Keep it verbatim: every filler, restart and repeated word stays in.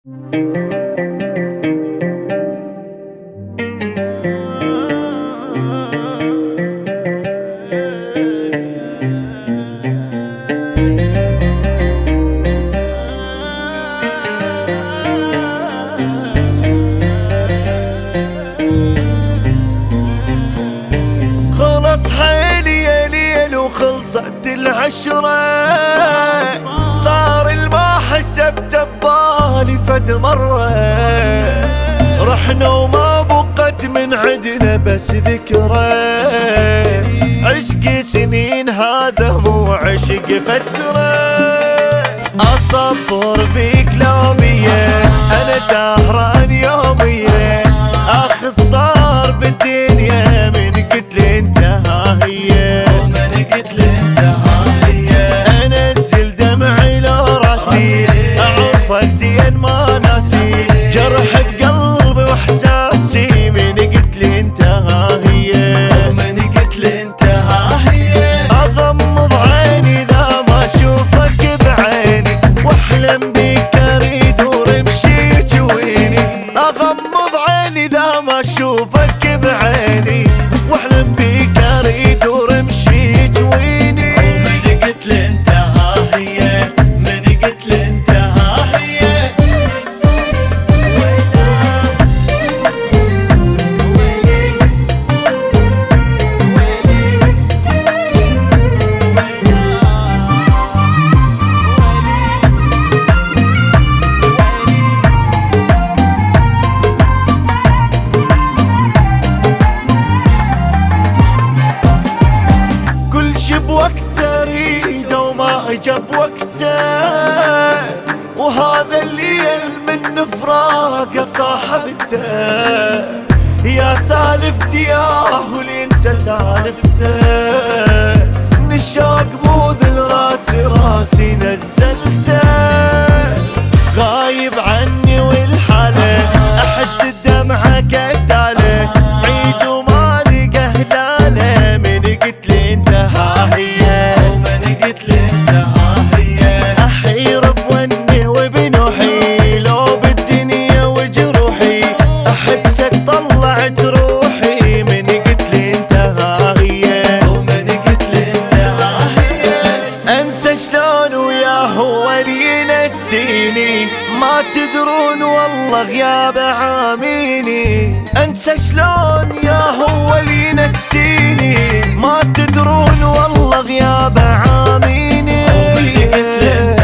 خلص حيلي يا ليل وخلصت العشرة، صار الما حسبت ببالي فد مرة، رحنا وما بقت من عدنا بس ذكرى، عشق سنين هذا مو عشق فترة، أصبر بيك لو بيه أنا سهران يومية، أخ صار بالدنيا من قتل انتهى هي، من قتل انتهى هي، أنزل دمعي لو راسي أعرفك زين ما ناسي، جرح بقلبي واحساسي من قتل انتهى هي، من قتل انتهى هي، أغمض عيني إذا ما أشوفك بعيني، واحلم بيك أريد ورمشي جويني، أغمض عيني إذا ما أشوفك بعيني، واحلم بيك أريد ورمشي جويني، من قتل انتهى هي، من قتل انتهى هي. كل شي بوقته اريده وما اجى بوقته، وهذا الليل من فراقه صاحبته، يا سالفتي ياه واللي انسى سالفته، من الشوق مو ذل راسي راسي نزلته، غايب عني والحاله احس الدمعه قتاله، عيد وما لقى هلاله من قتل انتهى هي، من قتل انتهى هي، احير بوني وبنوحي لو بالدنيا وجروحي، احسك طلعت روحي من قتل انتهى هي، ومن قتل انتهى هي. انسى شلون وياه هو اللي ينسيني، ما تدرون والله غياب عاميني، انسى شلون يا هو اللي ينسيني، ما تدرون والله غياب عاميني، ومن قتل